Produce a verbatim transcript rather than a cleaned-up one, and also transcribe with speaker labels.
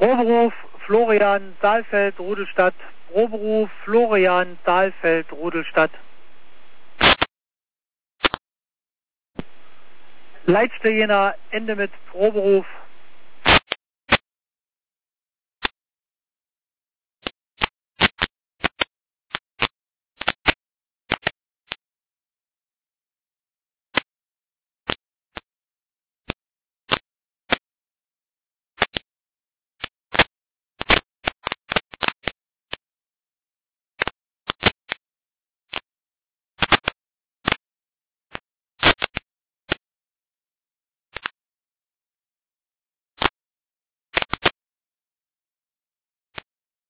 Speaker 1: Proberuf Florian Saalfeld Rudelstadt. Proberuf Florian Saalfeld Rudelstadt. Leitstelle Jena, Ende mit Proberuf